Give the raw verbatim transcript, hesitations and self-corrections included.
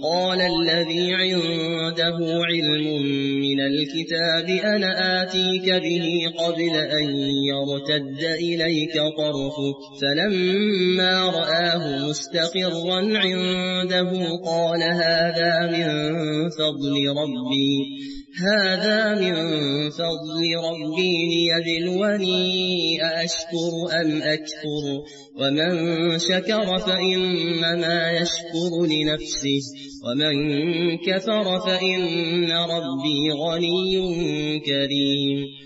قال الذي عنده علم من الكتاب أنا آتيك به قبل أن يرتد إليك طرفك فلما رآه مستقرا عنده قال هذا من فضل ربي هذا من فضل ربي ليبلوني أأشكر أم أكفر ومن شكر فإنما يشكر لنفسه ومن كفر فإن ربي غني كريم